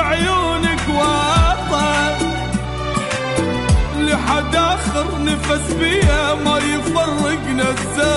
بعيونك واطه، لحد آخر نفس بيا ما يفرقنا الزمان.